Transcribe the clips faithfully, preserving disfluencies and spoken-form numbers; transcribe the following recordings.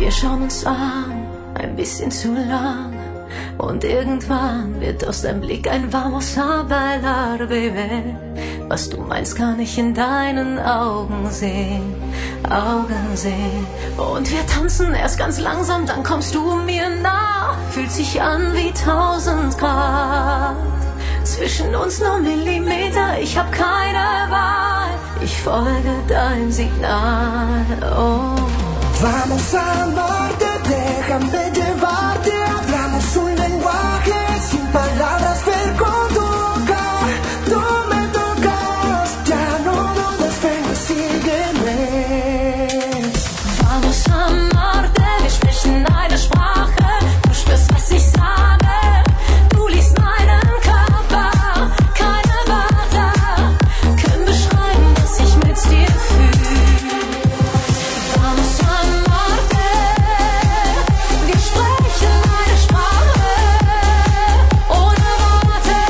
Wir schauen uns an, ein bisschen zu lang. Und irgendwann wird aus deinem Blick ein Vamos a bailar, baby. Was du meinst, kann ich in deinen Augen sehen, Augen sehen. Und wir tanzen erst ganz langsam, dann kommst du mir nah. Fühlt sich an wie tausend Grad. Zwischen uns nur Millimeter, ich hab keine Wahl. Ich folge deinem Signal, oh. Vamos al norte, déjame llevarte. Hablamos un lenguaje sin palabras, pero con tu boca tú me tocas. Ya no dudes, ven y sígueme. Vamos am Norte, wir sprechen eine Sprache. Du spürst, was ich sage. Du liest meinen Körper, keine Wörter können beschreiben, was ich mit dir fühle. Vamos am Norte, wir sprechen eine Sprache ohne Worte.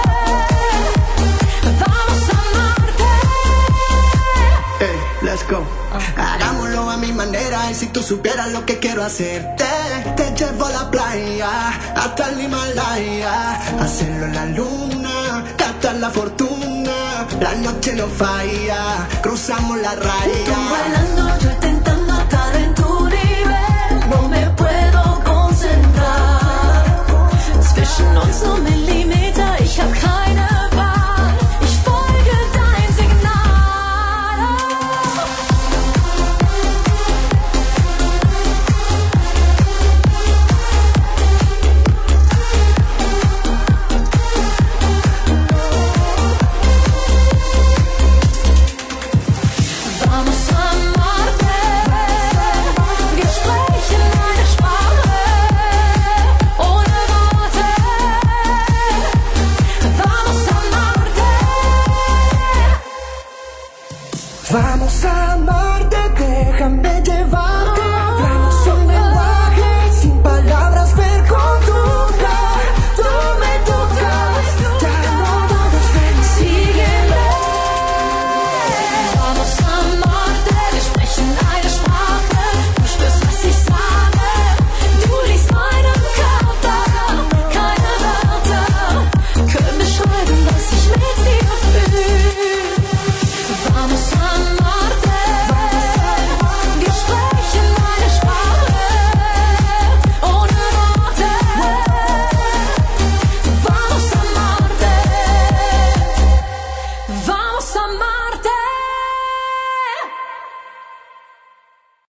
Vamos am Norte. Hey, let's go. Hagámoslo a mi manera y si tú supieras lo que quiero hacerte, te llevo a la playa hasta el Himalaya, hacerlo en la luna, captar la fortuna, la noche no falla, cruzamos la raya. Tú bailando, yo te